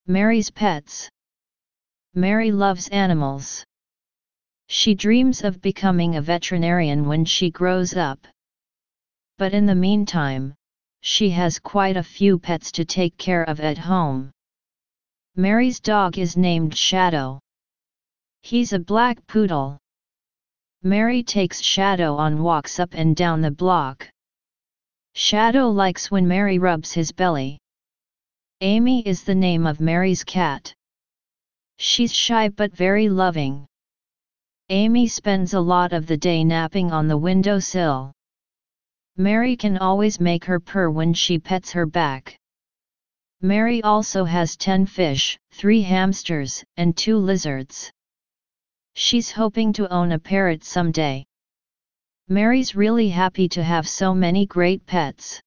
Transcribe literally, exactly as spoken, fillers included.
Mary's pets. Mary loves animals. She dreams of becoming a veterinarian when she grows up. But in the meantime, she has quite a few pets to take care of at home. Mary's dog is named Shadow. He's a black poodle. Mary takes Shadow on walks up and down the block. Shadow likes when Mary rubs his belly. Amy is the name of Mary's cat. She's shy but very loving. Amy spends a lot of the day napping on the windowsill. Mary can always make her purr when she pets her back. Mary also has ten fish, three hamsters, and two lizards. She's hoping to own a parrot someday. Mary's really happy to have so many great pets.